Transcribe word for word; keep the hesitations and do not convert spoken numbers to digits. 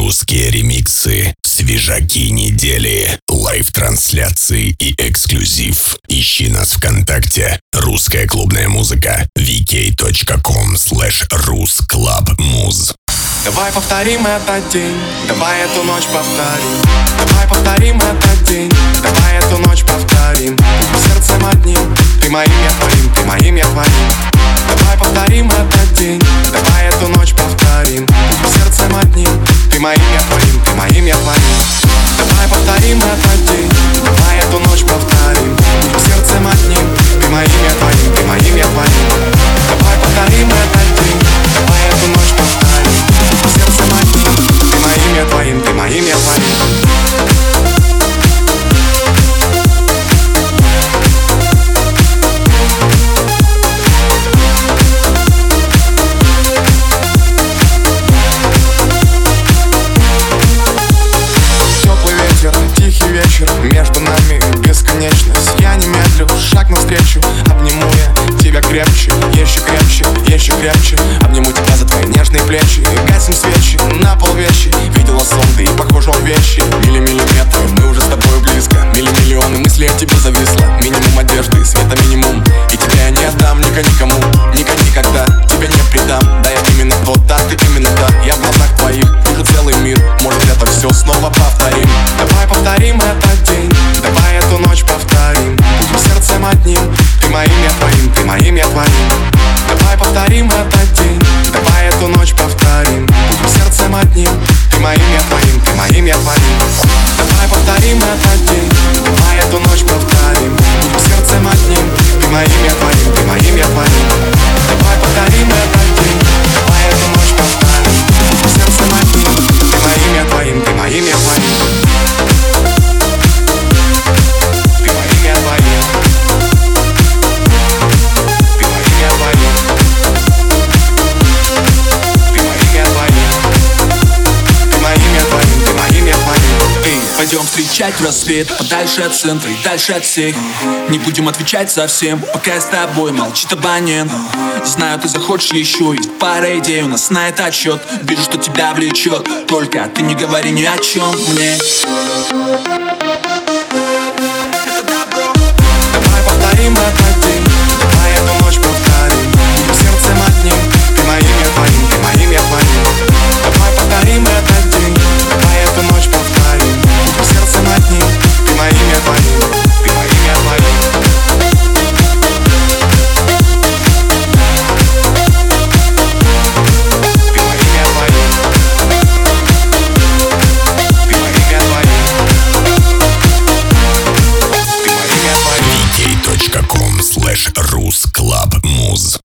Русские ремиксы, свежаки недели, лайв-трансляции и эксклюзив. Ищи нас ВКонтакте. Русская клубная музыка. ви кей точка ком слэш русклабмуз. Давай повторим этот день, давай эту ночь повторим. Давай повторим этот день, давай эту ночь повторим. Сердцем одним, ты моим, я твоим, ты моим, я твоим. Давай повторим этот день, давай эту ночь повторим. Сердцем одним, ты моим, я твоим, ты моим, я твоим. Давай повторим этот день, давай эту ночь повторим. Сердцем одним, ты моим, я твоим, ты моим, я твоим. Давай повторим этот день, давай эту ночь повторим. Сердцем одним, ты моим, я твоим, ты моим, я твоим. Тихий вечер, между нами бесконечность. Я не медлю, шаг навстречу. Обниму я тебя крепче, еще крепче, еще крепче. Обниму тебя за твои нежные плечи. Гасим свечи, на пол вещи. Видела сон, ты и похожа в вещи. Мили-миллиметры, мы уже с тобой близко. Мили-миллионы мыслей от тебя зависло. Минимум одежды, света минимум. И тебя я не отдам никому, никогда тебя не предам. Да я именно тот, да, ты именно та. Я в глазах твоих вижу целый мир. Может это все снова повторим. Давай повторим этот день, давай эту ночь повторим. Будем сердцем одним, ты моим, я твоим, ты моим, я твоим. Давай повторим этот день, давай эту ночь повторим. Будем сердцем одним, ты моим, я твоим, ты моим, я твоим. Давай повторим этот день, давай эту ночь повторим. Будем сердцем одним, ты моим, я твоим, ты моим, я твоим. Давай повторим этот день, давай эту ночь повторим. Будем сердцем одним, ты моим, я твоим, ты моим, я твоим. Пойдем встречать рассвет, подальше от центра и дальше от всех. Не будем отвечать совсем, пока я с тобой, молчит абонент. Знаю, ты захочешь еще, есть пара идей, у нас на это отсчет. Вижу, что тебя влечет, только ты не говори ни о чем мне. Давай повторим этот день, давай эту ночь повторим. Будем сердцем одним, ты моим, я твоим, ты моим, я твоим. Давай повторим этот день, давай эту ночь повторим. Сердцем одним, ты моим, я твоим, ты моим, я твоим. Ты моим, я твоим. Ты моим, я твоим. Ты моим, я твоим. ви кей точка ком слэш русклабмуз.